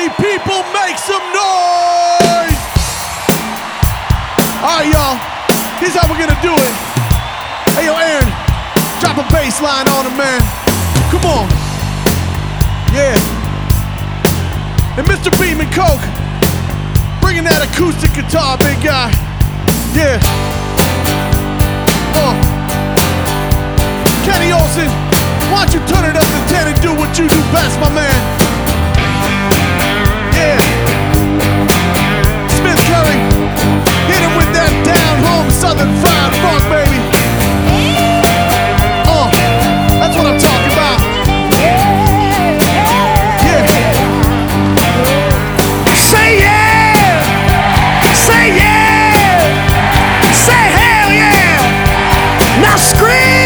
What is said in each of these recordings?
party people, make some noise! Alright, y'all, here's how we're gonna do it. Hey, yo, Aaron, drop a bass line on him, man. Come on. Yeah. And Mr. Beam and Coke, bringing that acoustic guitar, big guy. Yeah. Kenny Olsen, why don't you turn it up to 10 and do what you do best, my man? Yeah. Smith Curry, hit him with that down-home Southern fried funk, baby. That's what I'm talking about. Yeah. Say yeah! Say yeah! Say hell yeah! Now scream!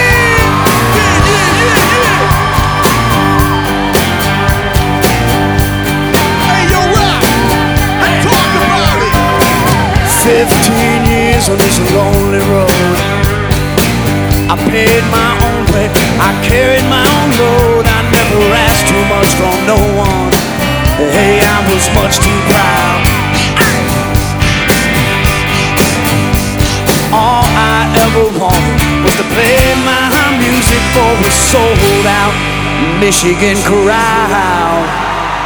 Hey, yo, Rock, talk about it. 15 years on this lonely road. I paid my own way, I carried my own load. I never asked too much from no one. Hey, I was much too proud. All I ever wanted was to play my music for a sold out Michigan crowd.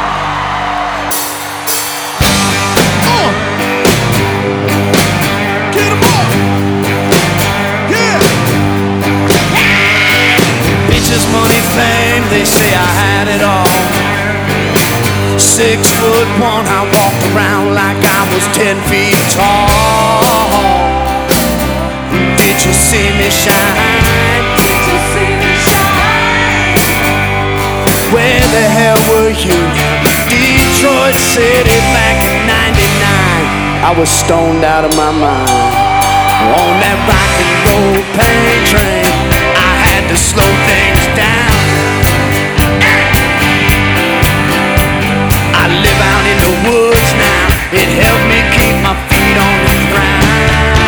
Money, fame, they say I had it all. 6'1", I walked around like I was 10 feet tall. Did you see me shine? Did you see me shine? Where the hell were you? Detroit City back in '99. I was stoned out of my mind on that rock and roll pain train. I had to slow things down. I live out in the woods now. It helped me keep my feet on the ground.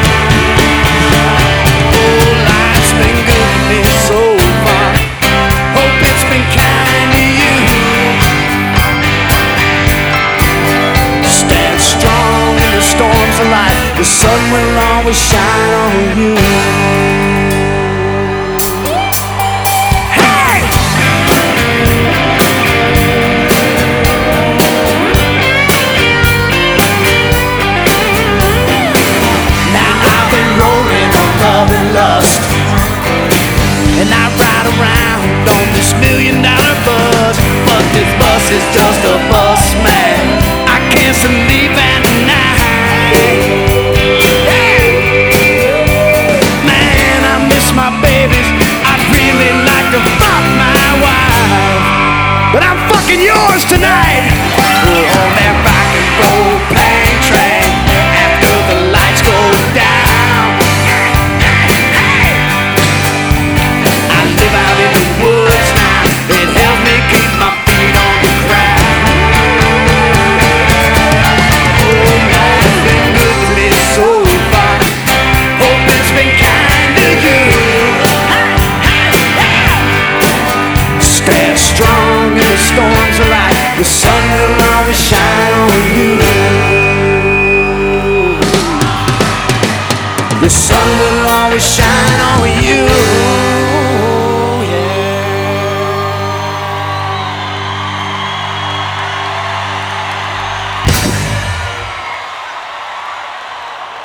Oh, life's been good to me so far. Hope it's been kind to you. Stand strong in the storms of life. The sun will always shine on you. Lust. And I ride around on this $1 million bus, but this bus is just a bus, man. I can't sleep at night. Man, I miss my babies. I really like to fuck my wife, but I'm fucking yours tonight. We're on that rock and roll pain train after the lights go down. Strong in the storms of life, the sun will always shine on you. The sun will always shine on you.